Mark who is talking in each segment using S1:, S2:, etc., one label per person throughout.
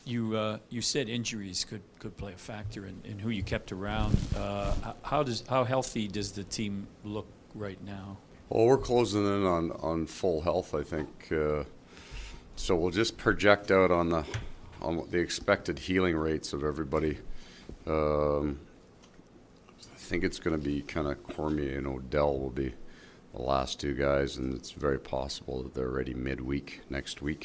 S1: You said injuries could play a factor in who you kept around. How healthy does the team look right now?
S2: Well, we're closing in on full health, I think. So we'll just project out on the expected healing rates of everybody. I think it's going to be kind of Cormier and Odell will be the last two guys, and it's very possible that they're ready midweek next week.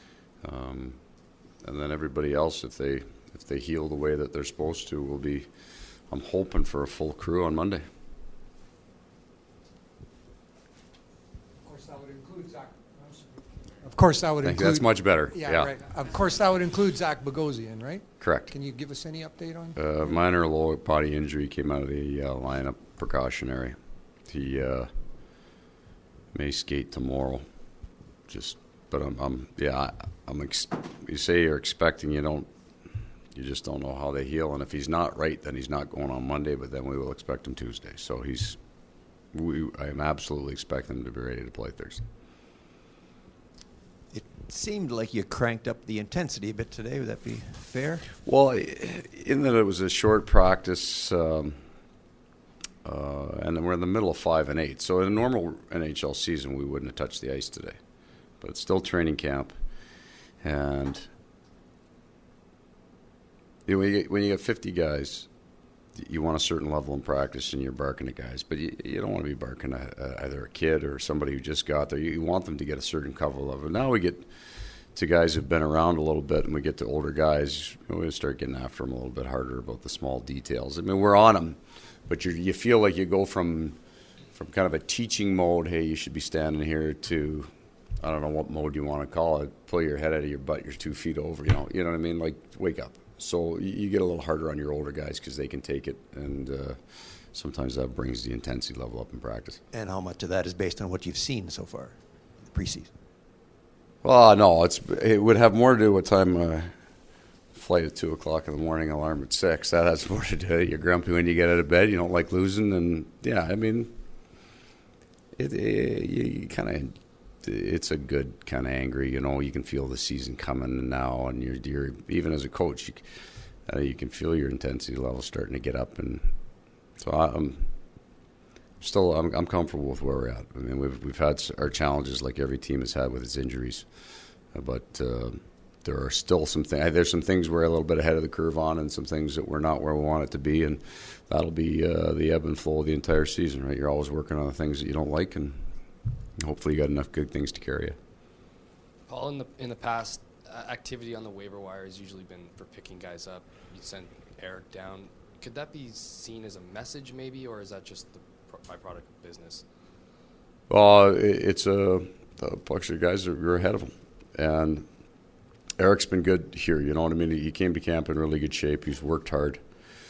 S2: And then everybody else, if they heal the way that they're supposed to, will be. I'm hoping for a full crew on Monday.
S3: Of course, that would include Zach. Of course, that would include.
S2: That's much better.
S3: Yeah, right. Of course, that would include Zach Bogosian, right?
S2: Correct. Can
S3: you give us any update on?
S2: Minor lower body injury came out of the lineup, precautionary. He may skate tomorrow. But you say you're expecting, you just don't know how they heal, and if he's not right, then he's not going on Monday. But then we will expect him Tuesday. So I am absolutely expecting him to be ready to play Thursday.
S4: It seemed like you cranked up the intensity a bit today. Would that be fair?
S2: Well, in that it was a short practice, and we're in the middle of 5 and 8. So in a normal NHL season, we wouldn't have touched the ice today. But it's still training camp, and when you get 50 guys, you want a certain level in practice, and you're barking at guys. But you don't want to be barking at either a kid or somebody who just got there. You want them to get a certain cover level. Now we get to guys who've been around a little bit, and we get to older guys. We start getting after them a little bit harder about the small details. I mean, we're on them, but you feel like you go from kind of a teaching mode, hey, you should be standing here, to I don't know what mode you want to call it. Pull your head out of your butt. You're 2 feet over. You know what I mean? Like, wake up. So you get a little harder on your older guys because they can take it, and sometimes that brings the intensity level up in practice.
S4: And how much of that is based on what you've seen so far in the preseason?
S2: Well, no, it would have more to do with time. Flight at 2:00 in the morning, alarm at 6. That has more to do. You're grumpy when you get out of bed. You don't like losing, and yeah, I mean, you kind of. It's a good kind of angry, you can feel the season coming now, and you're even as a coach, you can feel your intensity level starting to get up, and so I'm comfortable with where we're at. I mean, we've had our challenges like every team has had with its injuries, but there are still some things. There's some things we're a little bit ahead of the curve on, and some things that we're not where we want it to be, and that'll be the ebb and flow of the entire season, right? You're always working on the things that you don't like, and hopefully you got enough good things to carry you.
S5: Paul, in the past, activity on the waiver wire has usually been for picking guys up. You sent Eric down. Could that be seen as a message maybe, or is that just the byproduct of business?
S2: It's a bunch of guys that are ahead of him. And Eric's been good here, you know what I mean? He came to camp in really good shape. He's worked hard.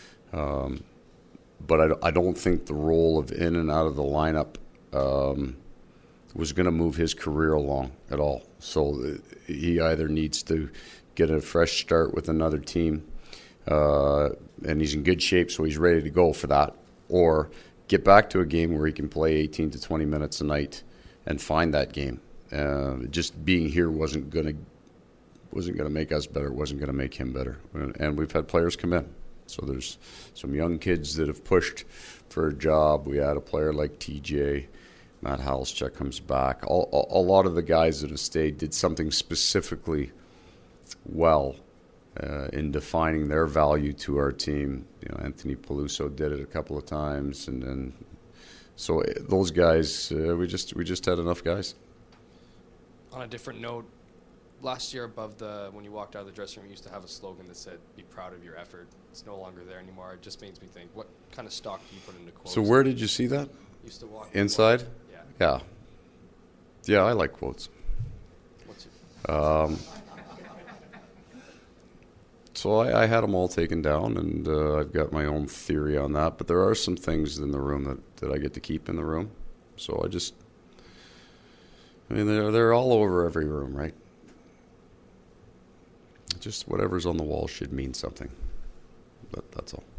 S2: But I don't think the role of in and out of the lineup was going to move his career along at all. So he either needs to get a fresh start with another team, and he's in good shape, so he's ready to go for that, or get back to a game where he can play 18 to 20 minutes a night and find that game. Just being here wasn't going to make us better, wasn't going to make him better. And we've had players come in. So there's some young kids that have pushed for a job. We had a player like TJ. Matt Halschuk comes back. A lot of the guys that have stayed did something specifically well in defining their value to our team. Anthony Peluso did it a couple of times, and then so those guys, we just had enough guys.
S5: On a different note, last year when you walked out of the dressing room, you used to have a slogan that said, "Be proud of your effort." It's no longer there anymore. It just makes me think, what kind of stock do you put into quotes?
S2: So where did you see that?
S5: Used to walk
S2: inside?
S5: Yeah.
S2: Yeah, I like quotes.
S5: What's your...
S2: So I had them all taken down, and I've got my own theory on that. But there are some things in the room that I get to keep in the room. So they're all over every room, right? Just whatever's on the wall should mean something. But that's all.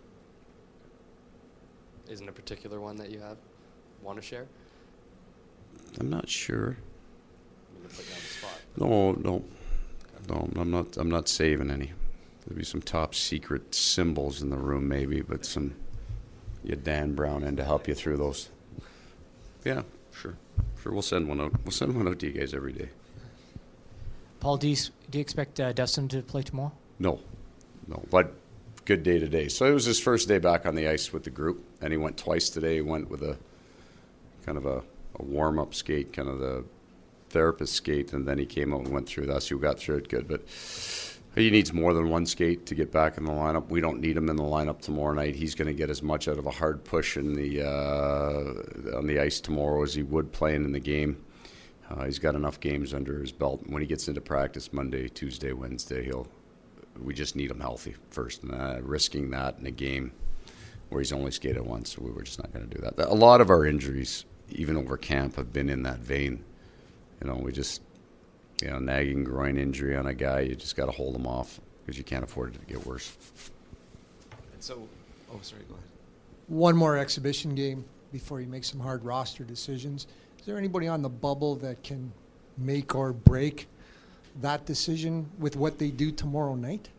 S5: Isn't a particular one that you want to share?
S2: I'm not sure.
S5: I'm going to put you on the spot.
S2: No. No, I'm not saving any. There'll be some top secret symbols in the room, maybe, but you Dan Brown in to help you through those. Yeah, sure. We'll send one out. We'll send one out to you guys every day.
S6: Paul, do you expect Dustin to play tomorrow?
S2: No, but good day today. So it was his first day back on the ice with the group, and he went twice today. He went with a kind of a warm-up skate, kind of the therapist skate, and then he came out and went through that. So we got through it good, but he needs more than one skate to get back in the lineup. We don't need him in the lineup tomorrow night. He's going to get as much out of a hard push in the on the ice tomorrow as he would playing in the game. He's got enough games under his belt. When he gets into practice Monday, Tuesday, Wednesday, we just need him healthy first. And risking that in a game where he's only skated once, we were just not going to do that. A lot of our injuries, even over camp, have been in that vein. We just, nagging groin injury on a guy, you just got to hold him off because you can't afford it to get worse.
S4: And so, sorry, go ahead.
S3: One more exhibition game before you make some hard roster decisions. Is there anybody on the bubble that can make or break that decision with what they do tomorrow night?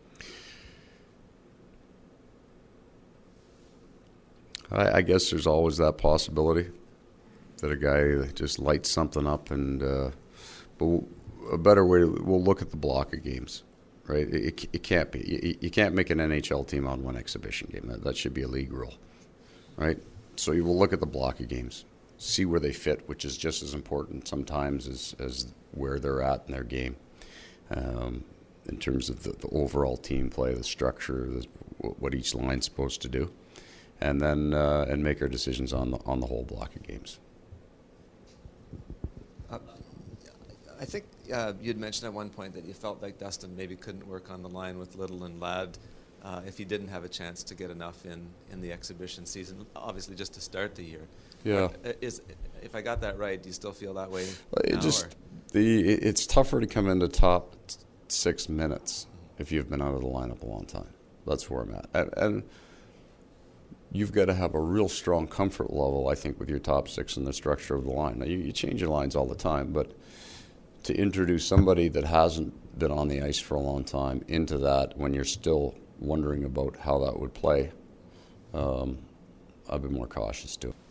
S2: I guess there's always that possibility that a guy just lights something up, and but a better way, we'll look at the block of games, right? It can't be. You can't make an NHL team on one exhibition game. That should be a league rule, right? So you will look at the block of games, see where they fit, which is just as important sometimes as where they're at in their game. In terms of the overall team play, the structure, what each line's supposed to do, and then and make our decisions on the whole block of games.
S7: I think you'd mentioned at one point that you felt like Dustin maybe couldn't work on the line with Little and Ladd if he didn't have a chance to get enough in the exhibition season, obviously just to start the year.
S2: Yeah.
S7: If I got that right, do you still feel that way now?
S2: It's tougher to come into top 6 minutes if you've been out of the lineup a long time. That's where I'm at. And you've got to have a real strong comfort level, I think, with your top 6 and the structure of the line. Now, you change your lines all the time, but to introduce somebody that hasn't been on the ice for a long time into that when you're still wondering about how that would play, I've been more cautious too.